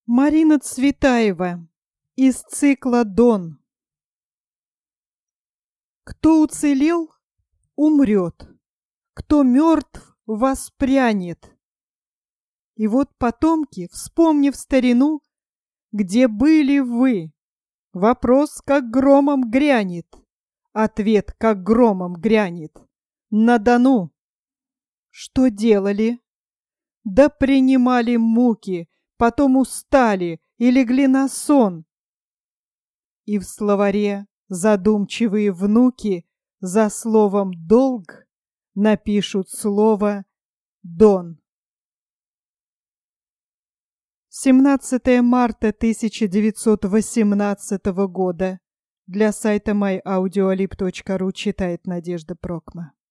Марина Цветаева из цикла «Дон». Кто уцелел, умрет, кто мертв, воспрянет. И вот потомки, вспомнив старину, где были вы, вопрос как громом грянет, ответ как громом грянет. На Дону. Что делали? Да принимали муки, потом устали и легли на сон. И в словаре задумчивые внуки за словом «долг» напишут слово «Дон». 17 марта 1918 года. Для сайта myaudioalib.ru читает Надежда Прокма.